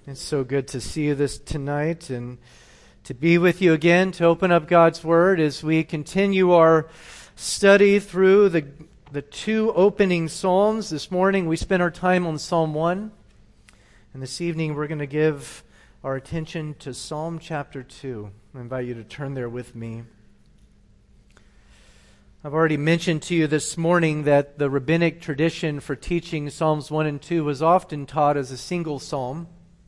It's so good to see you this tonight and to be with you again, to open up God's Word as we continue our study through the two opening Psalms. This morning we spent our time on Psalm 1, and this evening we're going to give our attention to Psalm chapter 2. I invite you to turn there with me. I've already mentioned to you this morning that the rabbinic tradition for teaching Psalms 1 and 2 was often taught as a single psalm.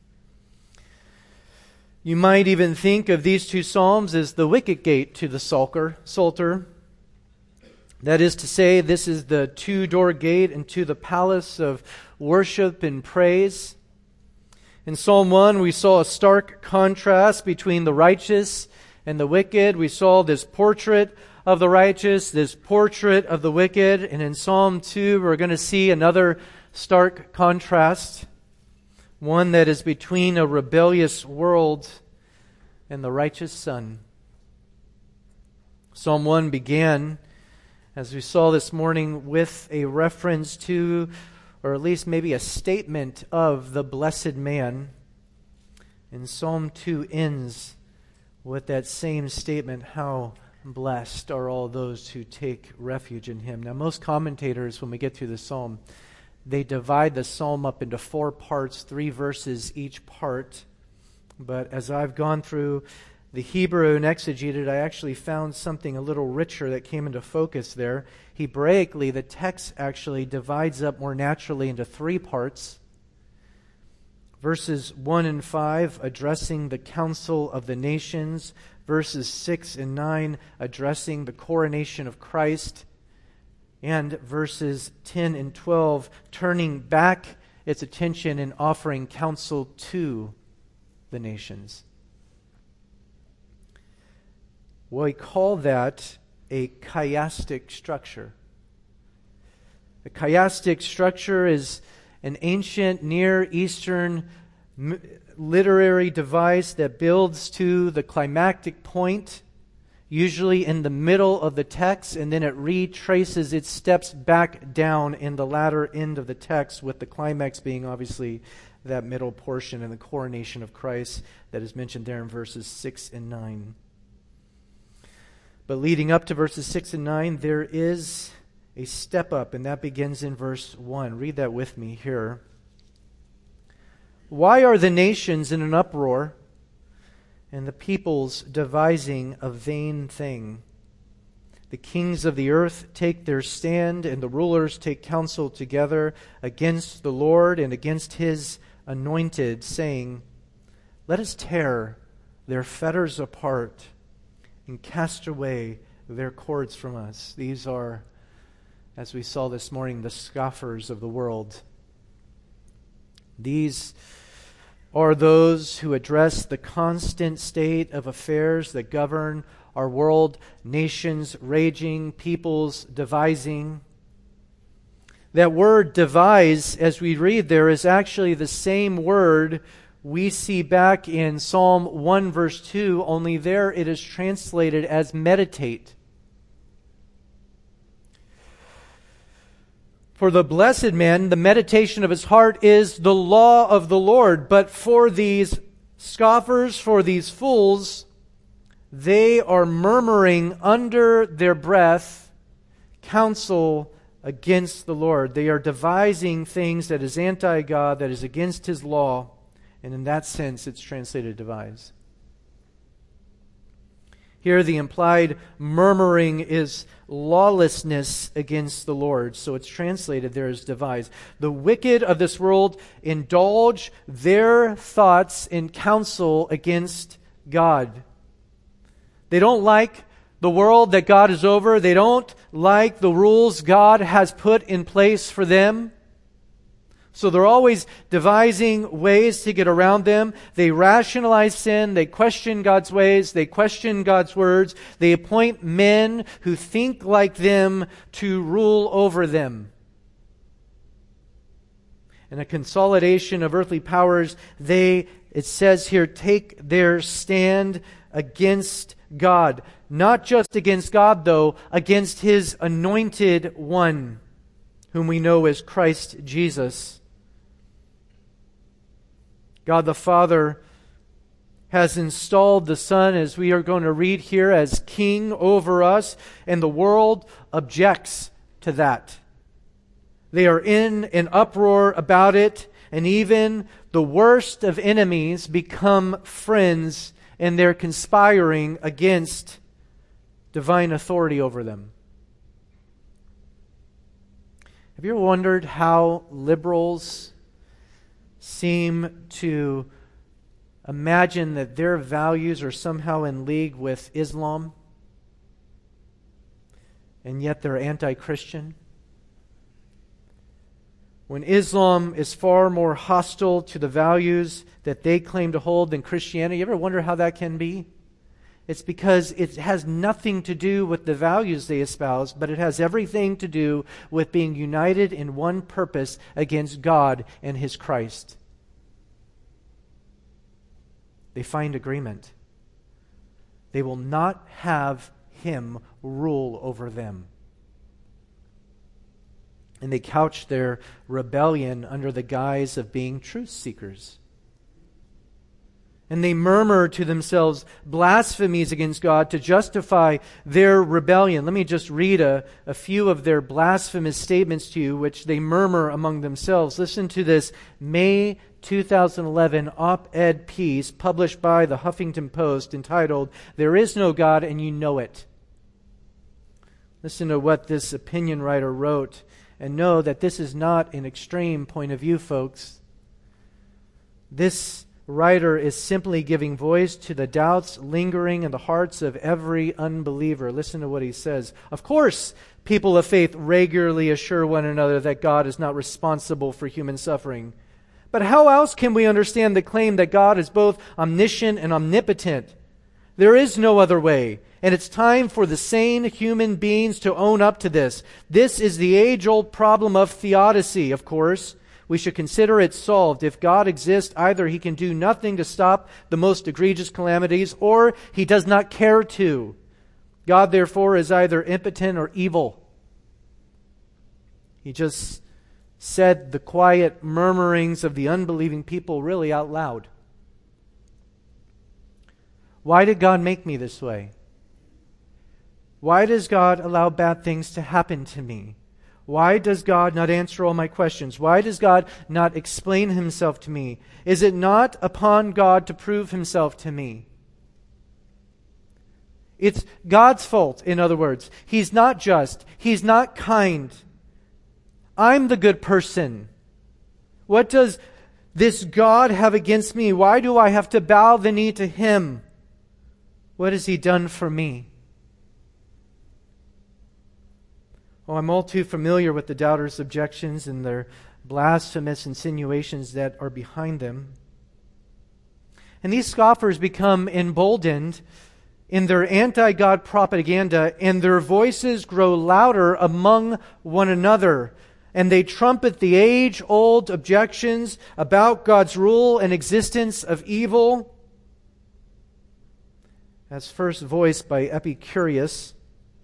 You might even think of these two psalms as the wicket gate to the Psalter. That is to say, this is the two-door gate into the palace of worship and praise. In Psalm 1, we saw a stark contrast between the righteous and the wicked. We saw this portrait of the righteous, this portrait of the wicked. And in Psalm 2, we're going to see another stark contrast. One that is between a rebellious world and the righteous Son. Psalm 1 began, as we saw this morning, with a reference to, or at least maybe a statement of, the blessed man. And Psalm 2 ends with that same statement, how blessed are all those who take refuge in Him. Now, most commentators, when we get through the psalm, they divide the psalm up into 4 parts, 3 verses each part. But as I've gone through the Hebrew and exegeted, I actually found something a little richer that came into focus there. Hebraically, the text actually divides up more naturally into 3 parts. Verses 1 and 5 addressing the council of the nations. Verses 6 and 9 addressing the coronation of Christ. And verses 10 and 12 turning back its attention and offering counsel to the nations. We call that a chiastic structure. A chiastic structure is an ancient Near Eastern literary device that builds to the climactic point, usually in the middle of the text, and then it retraces its steps back down in the latter end of the text, with the climax being obviously that middle portion and the coronation of Christ that is mentioned there in verses 6 and 9. But leading up to verses 6 and 9, there is a step up, and that begins in verse 1. Read that with me here. Why are the nations in an uproar, and the peoples devising a vain thing? The kings of the earth take their stand, and the rulers take counsel together against the Lord and against His anointed, saying, let us tear their fetters apart and cast away their cords from us. These are, as we saw this morning, the scoffers of the world. These are those who address the constant state of affairs that govern our world, nations raging, peoples devising. That word devise, as we read there, is actually the same word we see back in Psalm 1 verse 2, only there it is translated as meditate. For the blessed man, the meditation of his heart is the law of the Lord. But for these scoffers, for these fools, they are murmuring under their breath counsel against the Lord. They are devising things that is anti-God, that is against His law. And in that sense, it's translated devise. Here the implied murmuring is lawlessness against the Lord. So it's translated there as devise. The wicked of this world indulge their thoughts in counsel against God. They don't like the world that God is over. They don't like the rules God has put in place for them. So they're always devising ways to get around them. They rationalize sin. They question God's ways. They question God's words. They appoint men who think like them to rule over them. In a consolidation of earthly powers, it says here, take their stand against God. Not just against God, though, against His anointed one, whom we know as Christ Jesus. God the Father has installed the Son, as we are going to read here, as king over us, and the world objects to that. They are in an uproar about it, and even the worst of enemies become friends, and they're conspiring against divine authority over them. Have you ever wondered how liberals seem to imagine that their values are somehow in league with Islam, and yet they're anti-Christian? When Islam is far more hostile to the values that they claim to hold than Christianity, you ever wonder how that can be? It's because it has nothing to do with the values they espouse, but it has everything to do with being united in one purpose against God and His Christ. They find agreement. They will not have Him rule over them. And they couch their rebellion under the guise of being truth seekers. And they murmur to themselves blasphemies against God to justify their rebellion. Let me just read a few of their blasphemous statements to you, which they murmur among themselves. Listen to this May 2011 op-ed piece published by the Huffington Post entitled, "There is no God and you know it." Listen to what this opinion writer wrote, and know that this is not an extreme point of view, folks. This writer is simply giving voice to the doubts lingering in the hearts of every unbeliever. Listen to what he says. Of course, people of faith regularly assure one another that God is not responsible for human suffering. But how else can we understand the claim that God is both omniscient and omnipotent? There is no other way, and it's time for the sane human beings to own up to this. This is the age-old problem of theodicy, of course. We should consider it solved. If God exists, either He can do nothing to stop the most egregious calamities, or He does not care to. God, therefore, is either impotent or evil. He just said the quiet murmurings of the unbelieving people really out loud. Why did God make me this way? Why does God allow bad things to happen to me? Why does God not answer all my questions? Why does God not explain Himself to me? Is it not upon God to prove Himself to me? It's God's fault, in other words. He's not just. He's not kind. I'm the good person. What does this God have against me? Why do I have to bow the knee to Him? What has He done for me? Oh, I'm all too familiar with the doubters' objections and their blasphemous insinuations that are behind them. And these scoffers become emboldened in their anti-God propaganda, and their voices grow louder among one another. And they trumpet the age-old objections about God's rule and existence of evil, as first voiced by Epicurus,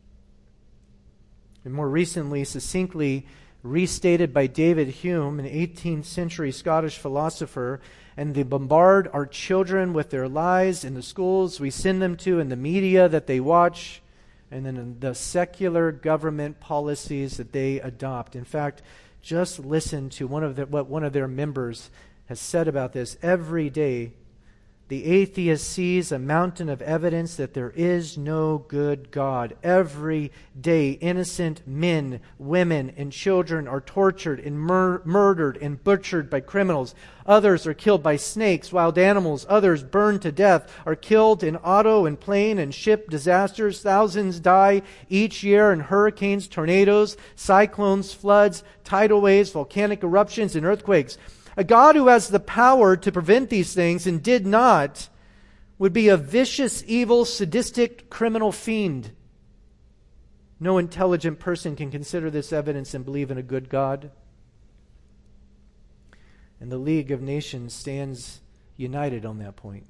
and more recently, succinctly restated by David Hume, an 18th century Scottish philosopher. And they bombard our children with their lies in the schools we send them to, in the media that they watch, and then in the secular government policies that they adopt. In fact, just listen to what one of their members has said about this. Every day, the atheist sees a mountain of evidence that there is no good God. Every day, innocent men, women, and children are tortured and murdered and butchered by criminals. Others are killed by snakes, wild animals. Others, burned to death, are killed in auto and plane and ship disasters. Thousands die each year in hurricanes, tornadoes, cyclones, floods, tidal waves, volcanic eruptions, and earthquakes. A God who has the power to prevent these things and did not would be a vicious, evil, sadistic, criminal fiend. No intelligent person can consider this evidence and believe in a good God. And the League of Nations stands united on that point.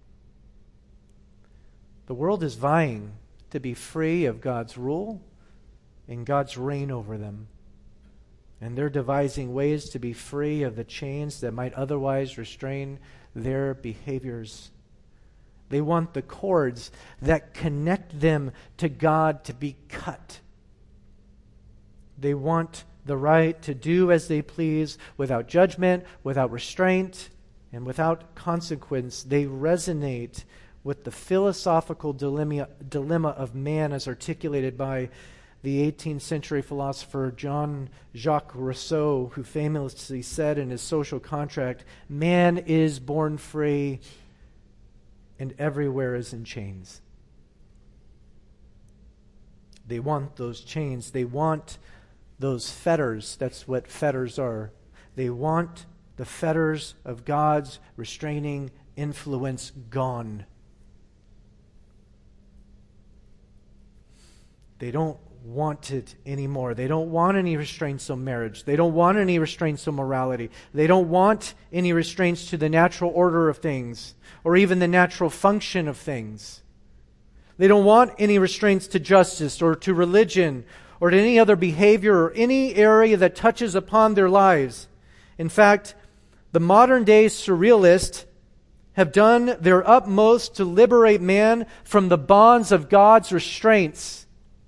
The world is vying to be free of God's rule and God's reign over them. And they're devising ways to be free of the chains that might otherwise restrain their behaviors. They want the cords that connect them to God to be cut. They want the right to do as they please without judgment, without restraint, and without consequence. They resonate with the philosophical dilemma of man as articulated by the 18th century philosopher Jean-Jacques Rousseau, who famously said in his Social Contract, "Man is born free and everywhere is in chains." They want those chains. They want those fetters. That's what fetters are. They want the fetters of God's restraining influence gone. They don't want it anymore. They don't want any restraints on marriage. They don't want any restraints on morality. They don't want any restraints to the natural order of things or even the natural function of things. They don't want any restraints to justice or to religion or to any other behavior or any area that touches upon their lives. In fact, the modern day surrealists have done their utmost to liberate man from the bonds of God's restraints.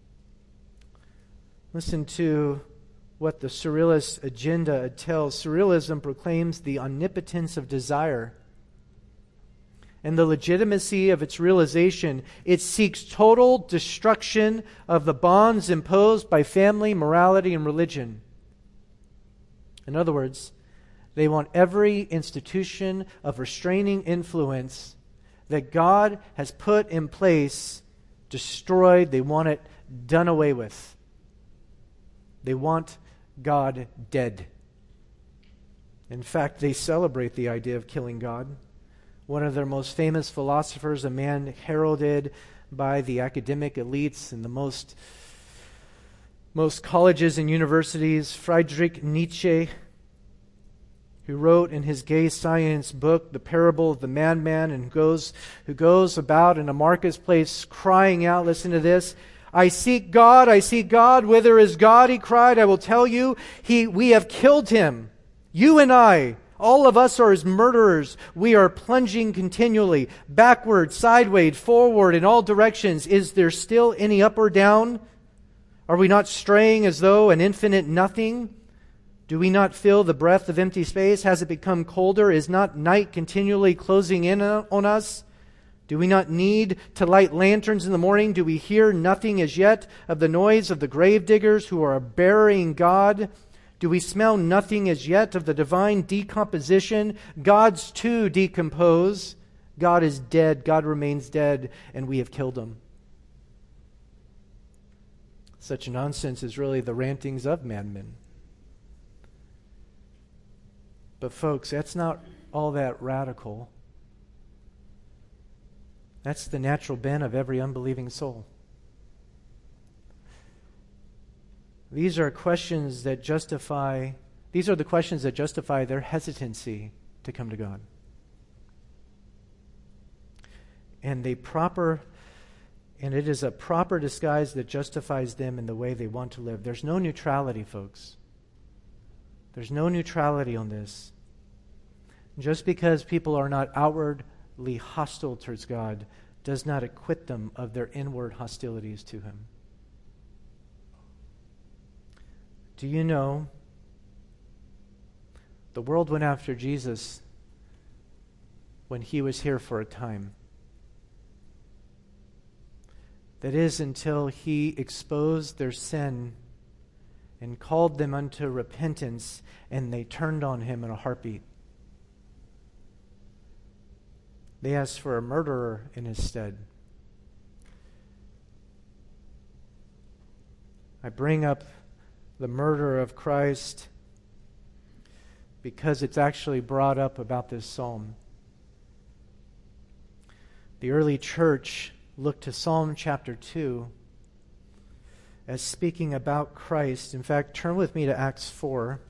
Listen to what the surrealist agenda tells. Surrealism proclaims the omnipotence of desire and the legitimacy of its realization. It seeks total destruction of the bonds imposed by family, morality, and religion. In other words, they want every institution of restraining influence that God has put in place destroyed. They want it done away with. They want God dead. In fact, they celebrate the idea of killing God. One of their most famous philosophers, a man heralded by the academic elites in the most colleges and universities, Friedrich Nietzsche, who wrote in his gay science book, The Parable of the Madman, and who goes about in a marketplace crying out, listen to this, I seek God, whither is God, he cried, I will tell you, we have killed him. You and I, all of us are his murderers. We are plunging continually, backward, sideways, forward, in all directions. Is there still any up or down? Are we not straying as though an infinite nothing? Do we not feel the breath of empty space? Has it become colder? Is not night continually closing in on us? Do we not need to light lanterns in the morning? Do we hear nothing as yet of the noise of the grave diggers who are burying God? Do we smell nothing as yet of the divine decomposition? Gods too decompose. God is dead. God remains dead, and we have killed him. Such nonsense is really the rantings of madmen. But folks, that's not all that radical. That's the natural bent of every unbelieving soul. These are the questions that justify their hesitancy to come to God. And it is a proper disguise that justifies them in the way they want to live. There's no neutrality, folks. There's no neutrality on this. Just because people are not outwardly hostile towards God does not acquit them of their inward hostilities to him. Do you know the world went after Jesus when he was here for a time? That is, until he exposed their sin and called them unto repentance, and they turned on him in a heartbeat. They asked for a murderer in his stead. I bring up the murder of Christ because it's actually brought up about this psalm. The early church looked to Psalm chapter 2 as speaking about Christ. In fact, turn with me to Acts 4.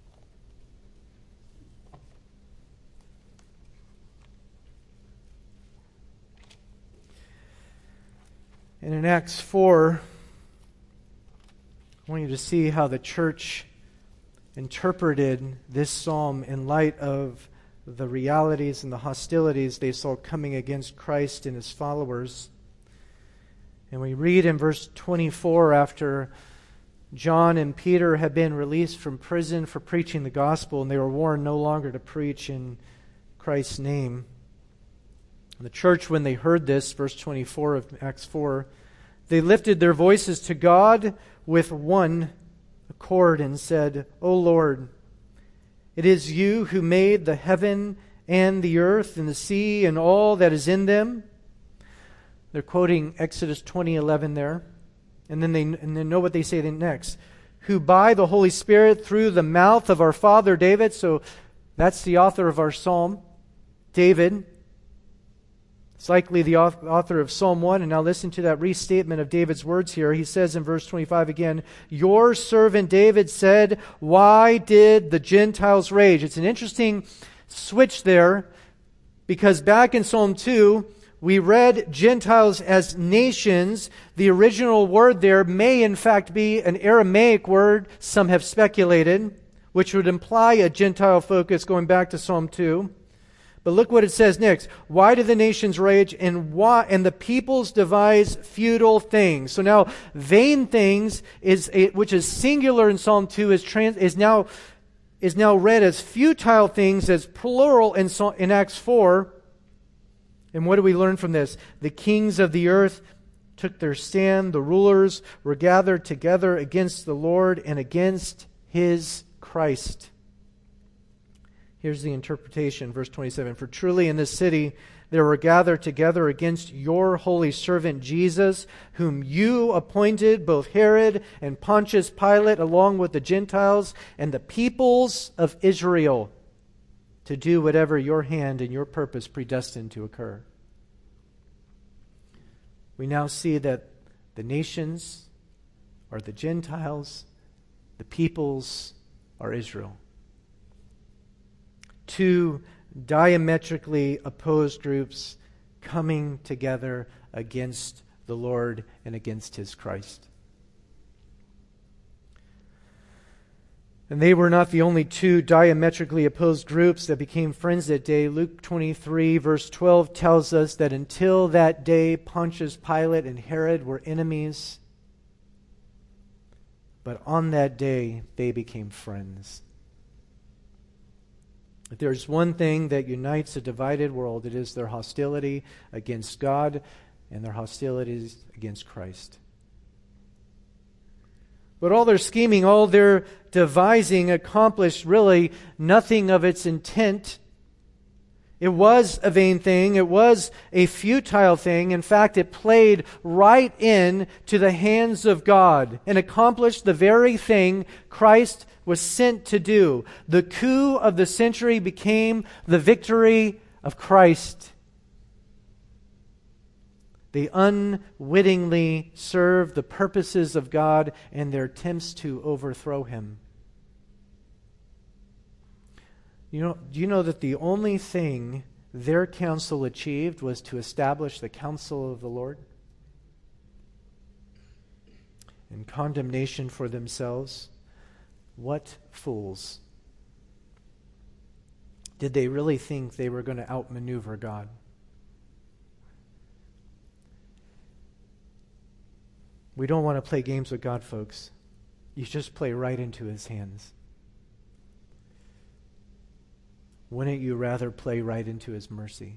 And in Acts 4, I want you to see how the church interpreted this psalm in light of the realities and the hostilities they saw coming against Christ and his followers. And we read in verse 24, after John and Peter had been released from prison for preaching the gospel, and they were warned no longer to preach in Christ's name. The church, when they heard this, verse 24 of Acts 4, they lifted their voices to God with one accord and said, O Lord, it is you who made the heaven and the earth and the sea and all that is in them. They're quoting Exodus 20:11 there. And then know what they say then next. Who by the Holy Spirit through the mouth of our father David, so that's the author of our psalm, David. It's likely the author of Psalm 1. And now listen to that restatement of David's words here. He says in verse 25 again, your servant David said, why did the Gentiles rage? It's an interesting switch there, because back in Psalm 2, we read Gentiles as nations. The original word there may in fact be an Aramaic word, some have speculated, which would imply a Gentile focus going back to Psalm 2. But look what it says next. Why do the nations rage and the peoples devise futile things? So now vain things which is singular in Psalm 2 is now read as futile things as plural in Acts 4. And what do we learn from this? The kings of the earth took their stand. The rulers were gathered together against the Lord and against his Christ. Here's the interpretation, verse 27. For truly in this city there were gathered together against your holy servant Jesus, whom you appointed, both Herod and Pontius Pilate, along with the Gentiles and the peoples of Israel, to do whatever your hand and your purpose predestined to occur. We now see that the nations are the Gentiles, the peoples are Israel. Two diametrically opposed groups coming together against the Lord and against his Christ. And they were not the only two diametrically opposed groups that became friends that day. Luke 23 verse 12 tells us that until that day, Pontius Pilate and Herod were enemies. But on that day, they became friends. If there's one thing that unites a divided world, it is their hostility against God and their hostilities against Christ. But all their scheming, all their devising accomplished really nothing of its intent. It was a vain thing. It was a futile thing. In fact, it played right in to the hands of God and accomplished the very thing Christ was sent to do. The coup of the century became the victory of Christ. They unwittingly served the purposes of God and their attempts to overthrow him. Do you know that the only thing their counsel achieved was to establish the counsel of the Lord? And condemnation for themselves. What fools. Did they really think they were going to outmaneuver God? We don't want to play games with God, folks. You just play right into his hands. Wouldn't you rather play right into his mercy?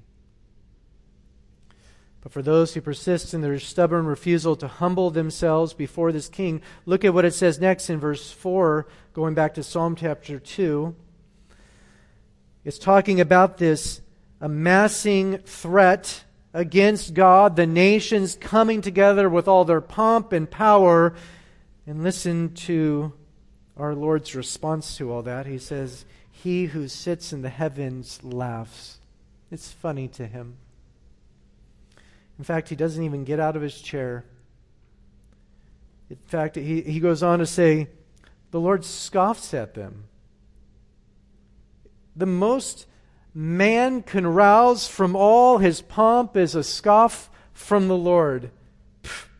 But for those who persist in their stubborn refusal to humble themselves before this king, look at what it says next in verse 4, going back to Psalm chapter 2. It's talking about this amassing threat against God, the nations coming together with all their pomp and power. And listen to our Lord's response to all that. He says, he who sits in the heavens laughs. It's funny to him. In fact, he doesn't even get out of his chair. In fact, he goes on to say, the Lord scoffs at them. The most man can rouse from all his pomp is a scoff from the Lord.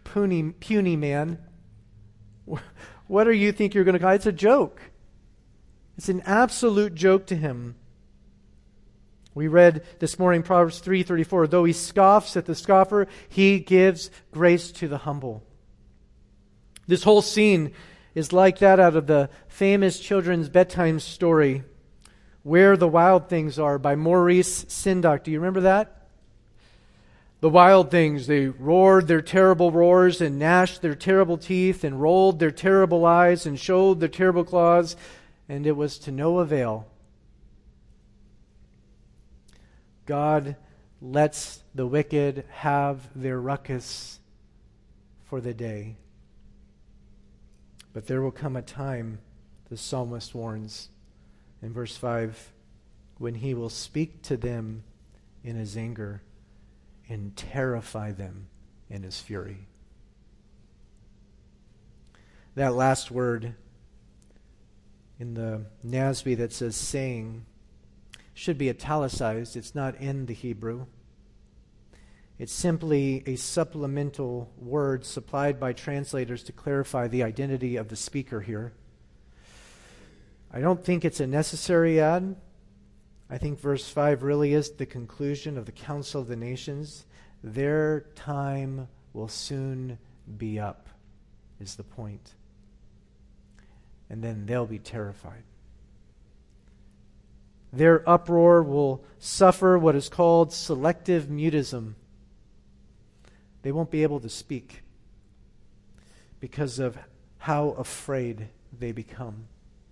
Puny man. What do you think you're going to call? It's a joke. It's an absolute joke to him. We read this morning Proverbs 3:34, though he scoffs at the scoffer, he gives grace to the humble. This whole scene is like that out of the famous children's bedtime story, Where the Wild Things Are by Maurice Sendak. Do you remember that? The wild things, they roared their terrible roars and gnashed their terrible teeth and rolled their terrible eyes and showed their terrible claws, and it was to no avail. God lets the wicked have their ruckus for the day. But there will come a time, the psalmist warns in verse 5, when he will speak to them in his anger and terrify them in his fury. That last word in the NASB that says saying should be italicized. It's not in the Hebrew. It's simply a supplemental word supplied by translators to clarify the identity of the speaker here. I don't think it's a necessary add. I think verse 5 really is the conclusion of the Council of the Nations. Their time will soon be up, is the point. And then they'll be terrified. Their uproar will suffer what is called selective mutism. They won't be able to speak because of how afraid they become.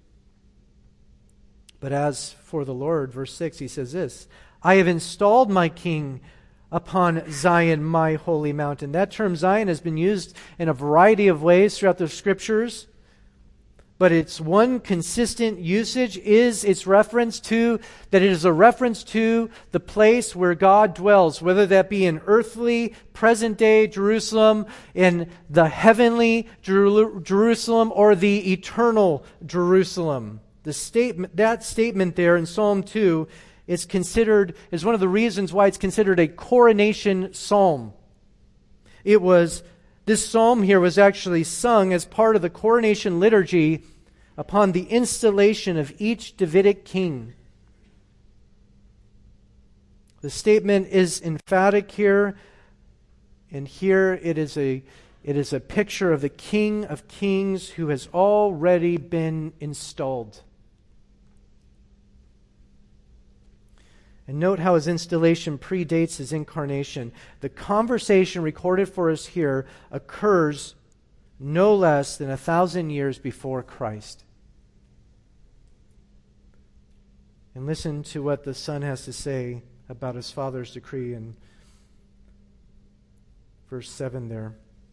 But as for the Lord, verse 6, he says this, I have installed my king upon Zion, my holy mountain. That term Zion has been used in a variety of ways throughout the Scriptures, but its one consistent usage is its reference to, that it is a reference to the place where God dwells, whether that be in earthly, present-day Jerusalem, in the heavenly Jerusalem, or the eternal Jerusalem. That statement there in Psalm 2 is one of the reasons why it's considered a coronation psalm. This psalm here was actually sung as part of the coronation liturgy upon the installation of each Davidic king. The statement is emphatic here, and here it is a picture of the King of Kings who has already been installed. And note how his installation predates his incarnation. The conversation recorded for us here occurs no less than 1,000 years before Christ. And listen to what the Son has to say about his Father's decree in verse 7 there.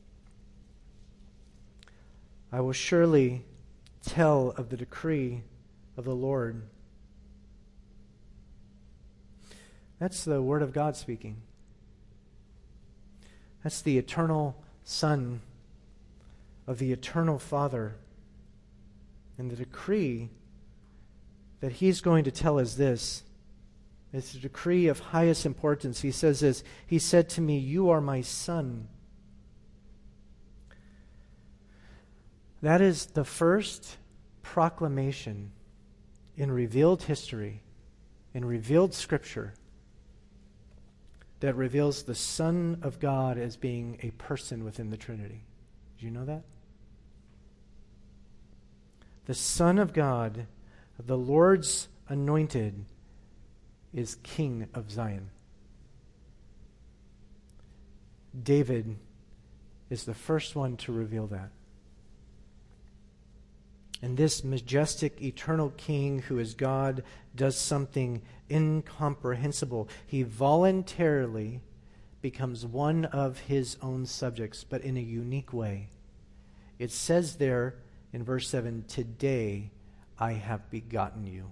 I will surely tell of the decree of the Lord. That's the Word of God speaking. That's the eternal Son of the eternal Father. And the decree that he's going to tell us this. It's a decree of highest importance. He says this, he said to me, you are my Son. That is the first proclamation in revealed history, in revealed Scripture, that reveals the Son of God as being a person within the Trinity. Did you know that? The Son of God, the Lord's anointed, is King of Zion. David is the first one to reveal that. And this majestic, eternal King who is God does something incomprehensible. He voluntarily becomes one of his own subjects, but in a unique way. It says there in verse 7, today I have begotten you.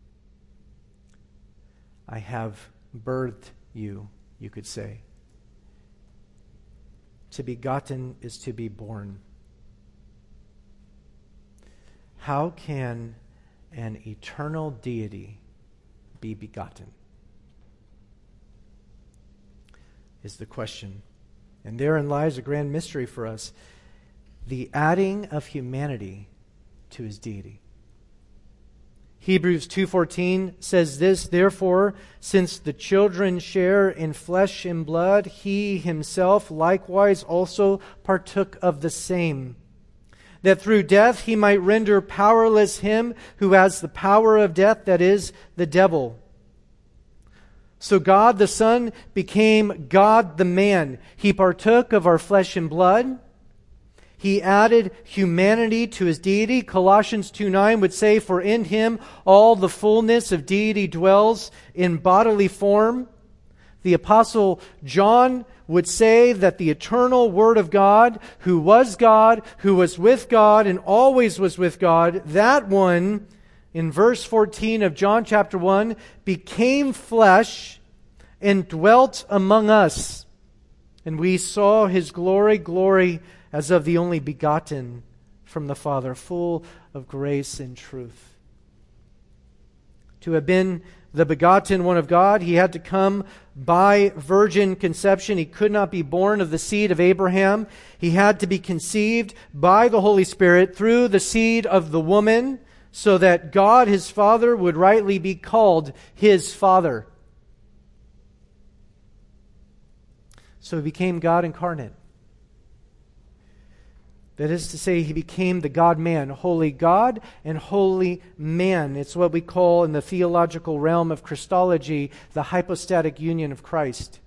I have birthed you, you could say. To be begotten is to be born. How can an eternal deity be begotten? Is the question. And therein lies a grand mystery for us. The adding of humanity to his deity. Hebrews 2:14 says this, "Therefore, since the children share in flesh and blood, he himself likewise also partook of the same, that through death he might render powerless him who has the power of death, that is, the devil." So God the Son became God the man. He partook of our flesh and blood. He added humanity to his deity. Colossians 2:9 would say, "For in him all the fullness of deity dwells in bodily form." The Apostle John would say that the eternal Word of God, who was with God, and always was with God, that one, in verse 14 of John chapter 1, became flesh and dwelt among us. And we saw his glory as of the only begotten from the Father, full of grace and truth. To have been the begotten one of God, he had to come by virgin conception. He could not be born of the seed of Abraham. He had to be conceived by the Holy Spirit through the seed of the woman, so that God, his Father, would rightly be called his Father. So he became God incarnate. That is to say, he became the God-man, holy God and holy man. It's what we call in the theological realm of Christology the hypostatic union of Christ.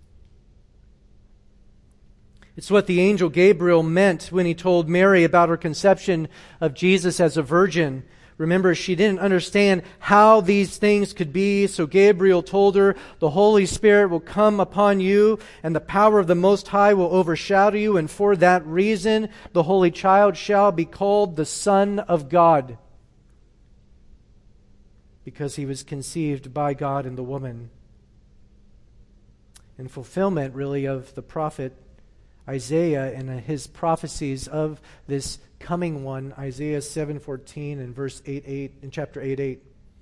It's what the angel Gabriel meant when he told Mary about her conception of Jesus as a virgin. Remember, she didn't understand how these things could be, so Gabriel told her, "The Holy Spirit will come upon you, and the power of the Most High will overshadow you, and for that reason the Holy Child shall be called the Son of God," because he was conceived by God and the woman. In fulfillment, really, of the prophet Isaiah and his prophecies of this coming one, Isaiah 7:14 and verse 8:8 in chapter 8:8.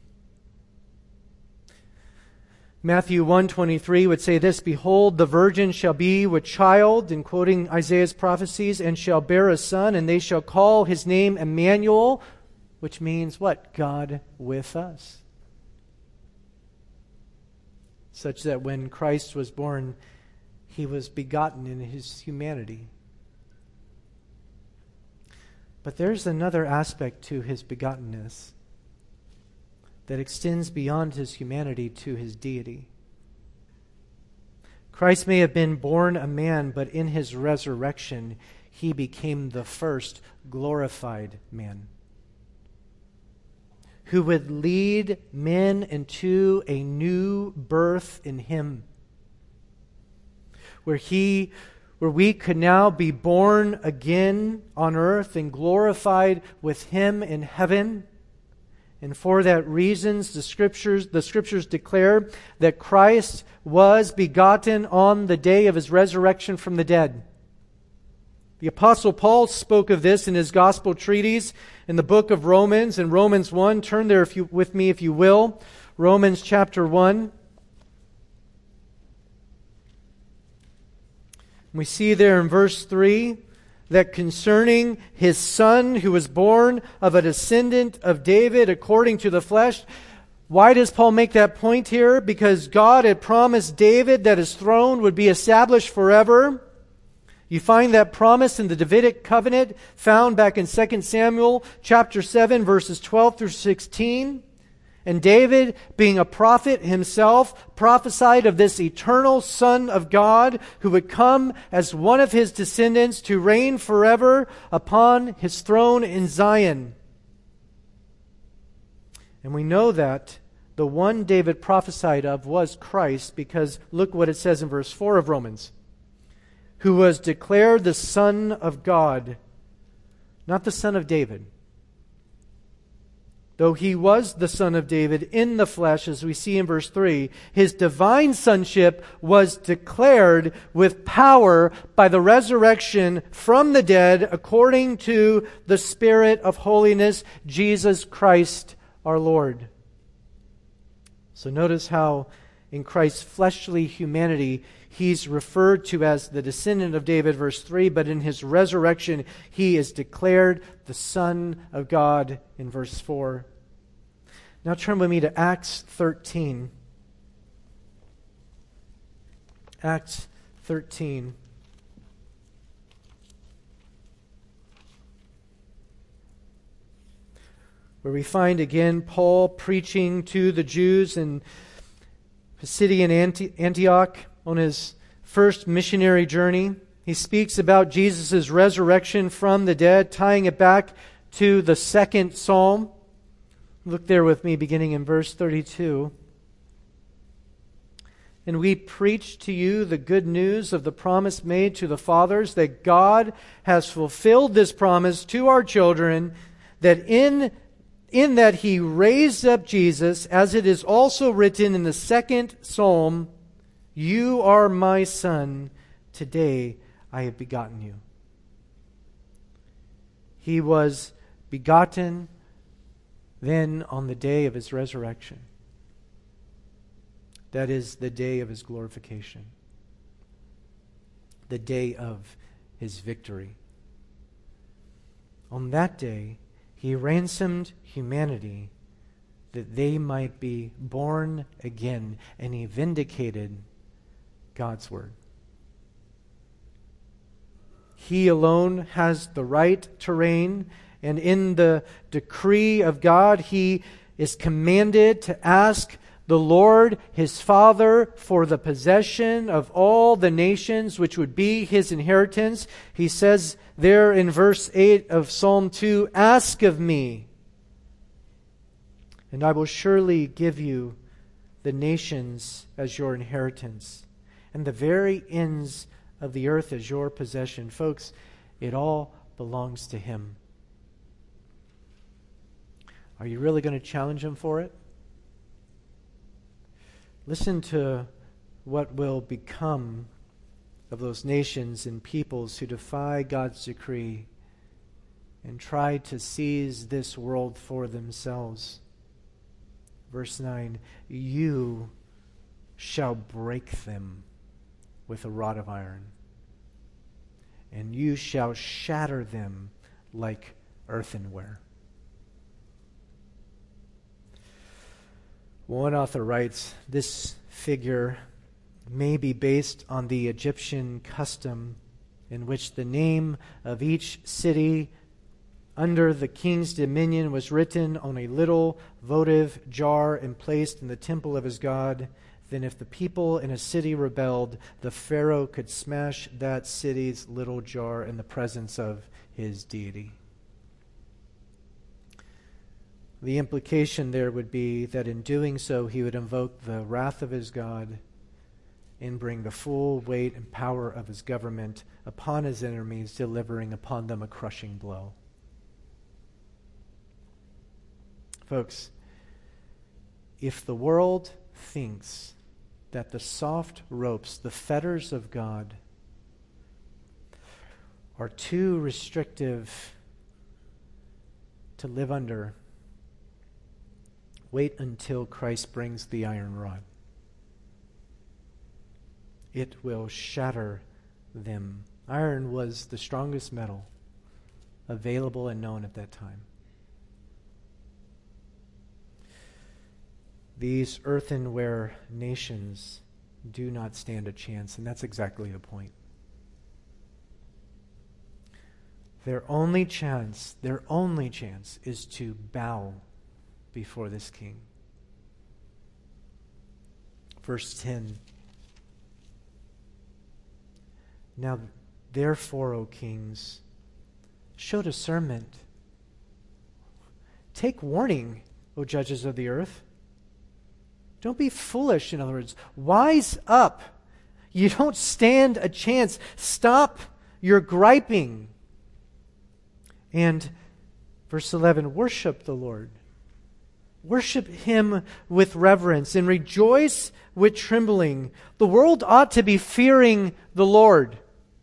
Matthew 1:23 would say this, "Behold, the virgin shall be with child," in quoting Isaiah's prophecies, "and shall bear a son, and they shall call his name Emmanuel," which means what? God with us. Such that when Christ was born, he was begotten in his humanity. But there's another aspect to his begottenness that extends beyond his humanity to his deity. Christ may have been born a man, but in his resurrection, he became the first glorified man, who would lead men into a new birth in him, where we could now be born again on earth and glorified with him in heaven. And for that reason, the scriptures declare that Christ was begotten on the day of his resurrection from the dead. The Apostle Paul spoke of this in his gospel treatise in the book of Romans, in Romans 1. Turn there with me if you will. Romans chapter 1. We see there in verse 3 that concerning his Son, who was born of a descendant of David according to the flesh. Why does Paul make that point here? Because God had promised David that his throne would be established forever. You find that promise in the Davidic covenant found back in 2 Samuel chapter 7, verses 12 through 16. And David, being a prophet himself, prophesied of this eternal Son of God who would come as one of his descendants to reign forever upon his throne in Zion. And we know that the one David prophesied of was Christ, because look what it says in verse 4 of Romans. Who was declared the Son of God, not the Son of David. Though he was the Son of David in the flesh, as we see in verse 3, his divine sonship was declared with power by the resurrection from the dead according to the Spirit of holiness, Jesus Christ our Lord. So notice how in Christ's fleshly humanity, he's referred to as the descendant of David, verse 3, but in his resurrection, he is declared the Son of God in verse 4. Now turn with me to Acts 13. Acts 13. Where we find again Paul preaching to the Jews in Pisidian Antioch on his first missionary journey. He speaks about Jesus' resurrection from the dead, tying it back to the second psalm. Look there with me, beginning in verse 32. And we preach to you the good news of the promise made to the fathers, that God has fulfilled this promise to our children, that in that He raised up Jesus, as it is also written in the second psalm, you are my son, today I have begotten you. He was begotten then on the day of His resurrection. That is the day of His glorification. The day of His victory. On that day, He ransomed humanity that they might be born again, and He vindicated God's word. He alone has the right to reign, and in the decree of God, He is commanded to ask the Lord, His Father, for the possession of all the nations, which would be His inheritance. He says there in verse 8 of Psalm 2, ask of me, and I will surely give you the nations as your inheritance, and the very ends of the earth as your possession. Folks, it all belongs to Him. Are you really going to challenge Him for it? Listen to what will become of those nations and peoples who defy God's decree and try to seize this world for themselves. Verse 9, you shall break them with a rod of iron, and you shall shatter them like earthenware. One author writes, this figure may be based on the Egyptian custom in which the name of each city under the king's dominion was written on a little votive jar and placed in the temple of his god. Then if the people in a city rebelled, the Pharaoh could smash that city's little jar in the presence of his deity. The implication there would be that in doing so, he would invoke the wrath of his God and bring the full weight and power of his government upon his enemies, delivering upon them a crushing blow. Folks, if the world thinks that the soft ropes, the fetters of God, are too restrictive to live under, wait until Christ brings the iron rod. It will shatter them. Iron was the strongest metal available and known at that time. These earthenware nations do not stand a chance, and that's exactly the point. Their only chance is to bow before this king. Verse 10. Now, therefore, O kings, show discernment. Take warning, O judges of the earth. Don't be foolish, in other words. Wise up. You don't stand a chance. Stop your griping. And verse 11, worship the Lord. Worship Him with reverence and rejoice with trembling. The world ought to be fearing the Lord.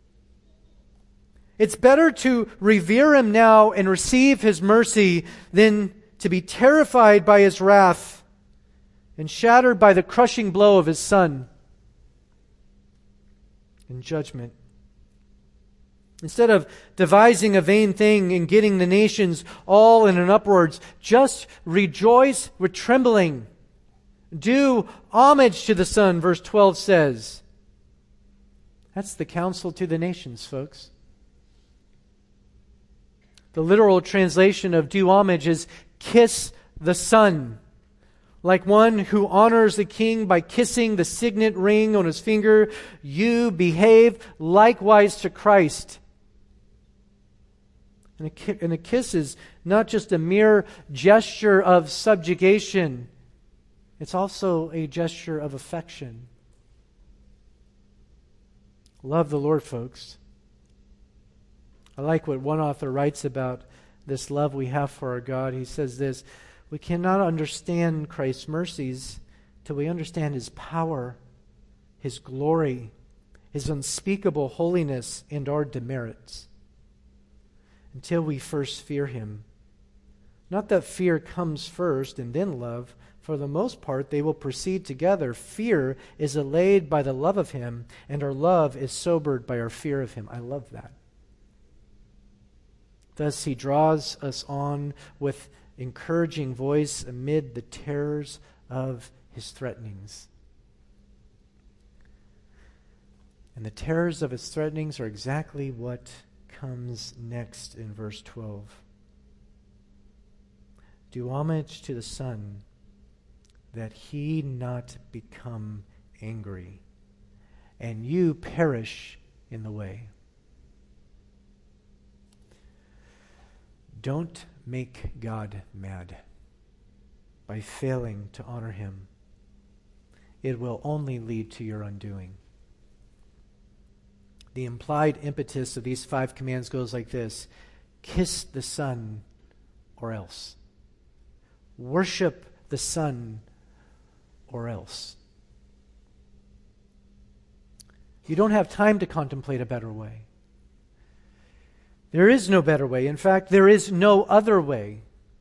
It's better to revere Him now and receive His mercy than to be terrified by His wrath and shattered by the crushing blow of His Son in judgment. Instead of devising a vain thing and getting the nations all in an upwards, just rejoice with trembling. Do homage to the Son, verse 12 says. That's the counsel to the nations, folks. The literal translation of do homage is kiss the Son. Like one who honors the king by kissing the signet ring on his finger, you behave likewise to Christ. And a kiss is not just a mere gesture of subjugation. It's also a gesture of affection. Love the Lord, folks. I like what one author writes about this love we have for our God. He says this: we cannot understand Christ's mercies till we understand His power, His glory, His unspeakable holiness, and our demerits. Until we first fear Him. Not that fear comes first and then love. For the most part, they will proceed together. Fear is allayed by the love of Him, and our love is sobered by our fear of Him. I love that. Thus, He draws us on with encouraging voice amid the terrors of His threatenings. And the terrors of His threatenings are exactly what comes next in verse 12. Do homage to the Son, that He not become angry, and you perish in the way. Don't make God mad by failing to honor Him. It will only lead to your undoing. The implied impetus of these 5 commands goes like this: kiss the Son or else. Worship the Son or else. You don't have time to contemplate a better way. There is no better way. In fact, there is no other way.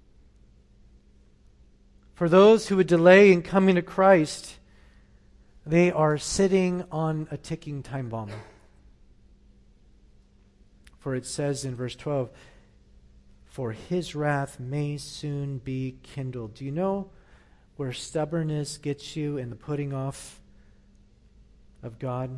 For those who would delay in coming to Christ, they are sitting on a ticking time bomb. For it says in verse 12, for His wrath may soon be kindled. Do you know where stubbornness gets you in the putting off of God?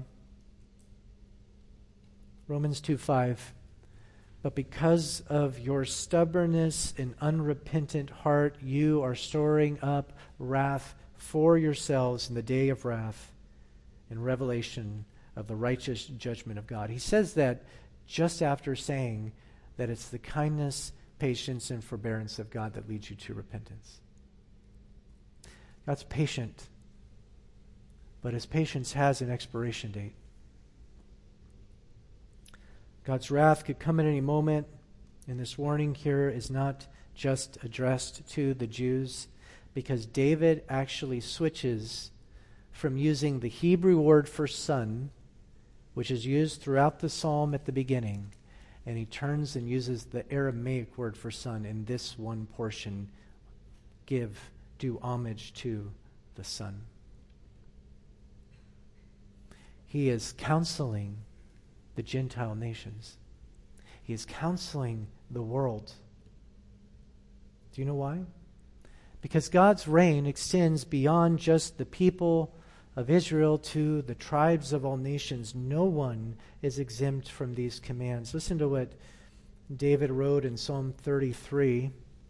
Romans 2:5. But because of your stubbornness and unrepentant heart, you are storing up wrath for yourselves in the day of wrath and revelation of the righteous judgment of God. He says that just after saying that it's the kindness, patience, and forbearance of God that leads you to repentance. God's patient, but His patience has an expiration date. God's wrath could come at any moment, and this warning here is not just addressed to the Jews, because David actually switches from using the Hebrew word for son, which is used throughout the psalm at the beginning, and he turns and uses the Aramaic word for son in this one portion: do homage to the Son. He is counseling the Gentile nations. He is counseling the world. Do you know why? Because God's reign extends beyond just the people of Israel to the tribes of all nations. No one is exempt from these commands. Listen to what David wrote in Psalm 33.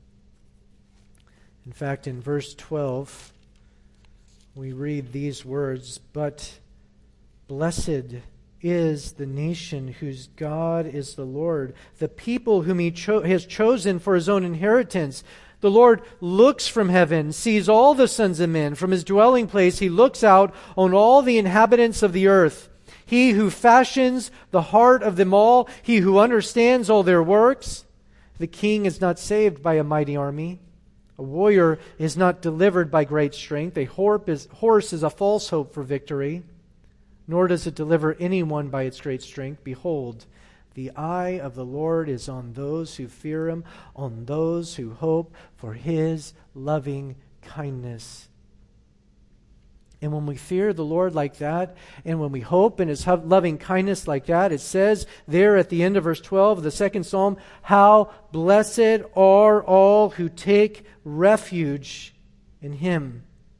In fact, in verse 12, we read these words: but blessed is the nation whose God is the Lord, the people whom He has chosen for His own inheritance. The Lord looks from heaven, sees all the sons of men. From His dwelling place He looks out on all the inhabitants of the earth. He who fashions the heart of them all, He who understands all their works. The king is not saved by a mighty army. A warrior is not delivered by great strength. A horse is a false hope for victory, nor does it deliver anyone by its great strength. Behold, the eye of the Lord is on those who fear Him, on those who hope for His loving kindness. And when we fear the Lord like that, and when we hope in His loving kindness like that, it says there at the end of verse 12 of the second Psalm, how blessed are all who take refuge in Him.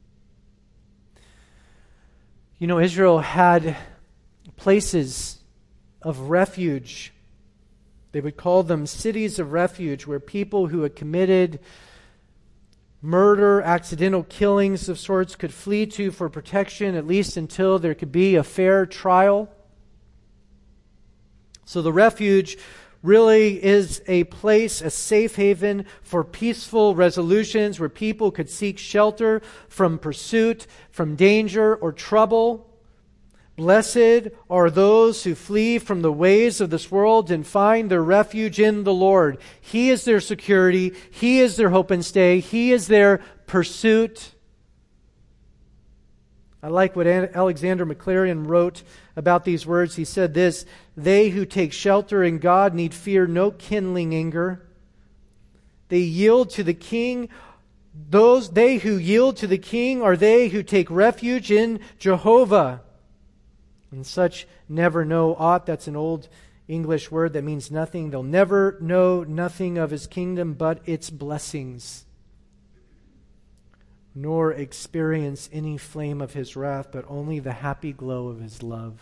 You know, Israel had places of refuge. They would call them cities of refuge, where people who had committed murder, accidental killings of sorts could flee to for protection, at least until there could be a fair trial. So the refuge really is a place, a safe haven for peaceful resolutions, where people could seek shelter from pursuit, from danger or trouble. Blessed are those who flee from the ways of this world and find their refuge in the Lord. He is their security. He is their hope and stay. He is their pursuit. I like what Alexander Maclaren wrote about these words. He said this, they who take shelter in God need fear no kindling anger. They yield to the King. They who yield to the King are they who take refuge in Jehovah. And such never know aught. That's an old English word that means nothing. They'll never know nothing of His kingdom but its blessings, nor experience any flame of His wrath, but only the happy glow of His love.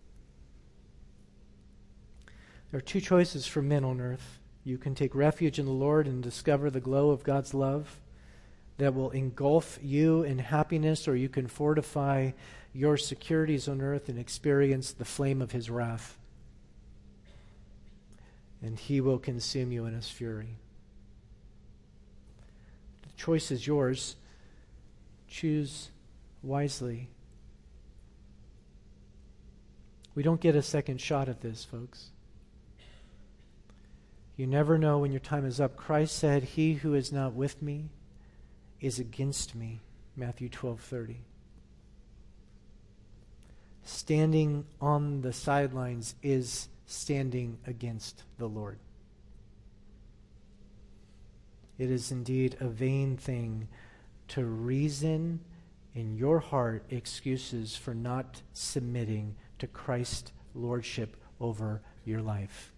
There are two choices for men on earth. You can take refuge in the Lord and discover the glow of God's love that will engulf you in happiness, or you can fortify your securities on earth and experience the flame of His wrath. And He will consume you in His fury. The choice is yours. Choose wisely. We don't get a second shot at this, folks. You never know when your time is up. Christ said, he who is not with me is against me. Matthew 12:30. Standing on the sidelines is standing against the Lord. It is indeed a vain thing to reason in your heart excuses for not submitting to Christ's lordship over your life.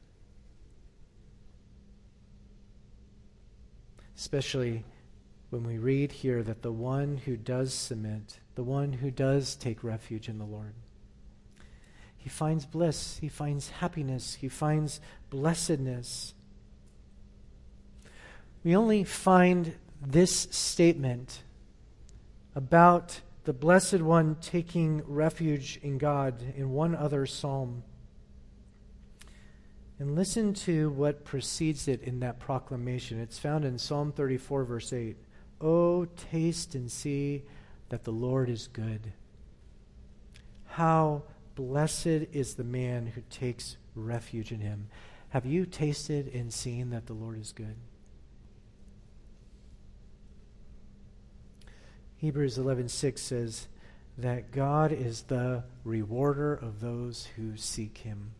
Especially when we read here that the one who does submit, the one who does take refuge in the Lord, he finds bliss, he finds happiness, he finds blessedness. We only find this statement about the Blessed One taking refuge in God in one other psalm. And listen to what precedes it in that proclamation. It's found in Psalm 34, verse 8. Oh, taste and see that the Lord is good. How blessed is the man who takes refuge in Him. Have you tasted and seen that the Lord is good? Hebrews 11:6 says that God is the rewarder of those who seek Him.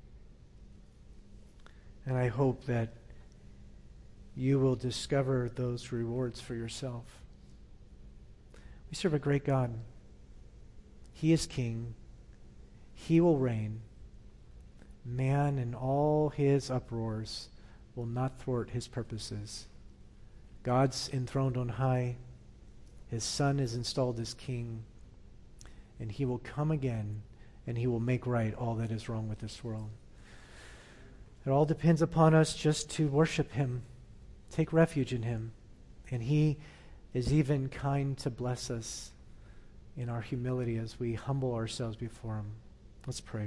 And I hope that you will discover those rewards for yourself. We serve a great God. He is King. He will reign. Man and all his uproars will not thwart His purposes. God's enthroned on high. His Son is installed as King. And He will come again, and He will make right all that is wrong with this world. It all depends upon us just to worship Him, take refuge in Him. And He is even kind to bless us in our humility as we humble ourselves before Him. Let's pray.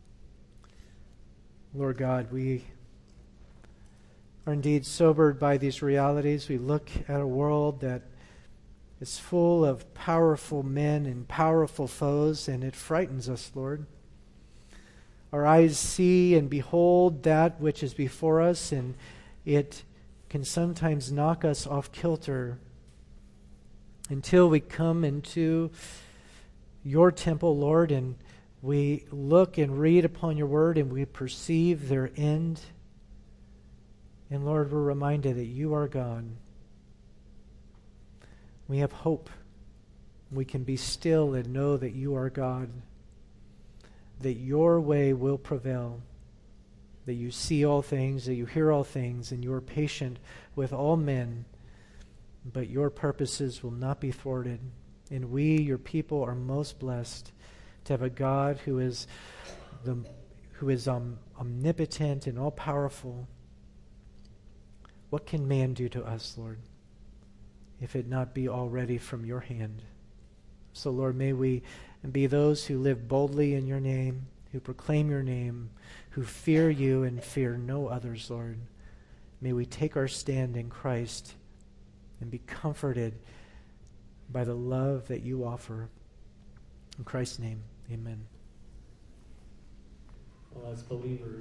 Lord God, we are indeed sobered by these realities. We look at a world that is full of powerful men and powerful foes, and it frightens us, Lord. Our eyes see and behold that which is before us, and it can sometimes knock us off kilter until we come into Your temple, Lord, and we look and read upon Your word and we perceive their end. And Lord, we're reminded that You are God. We have hope. We can be still and know that you are God, that your way will prevail, that you see all things, that you hear all things, and you are patient with all men, but your purposes will not be thwarted. And we, your people, are most blessed to have a God who is omnipotent and all-powerful. What can man do to us, Lord, if it not be already from your hand? So, Lord, may we be those who live boldly in your name, who proclaim your name, who fear you and fear no others, Lord. May we take our stand in Christ and be comforted by the love that you offer. In Christ's name, amen. Well, as believers,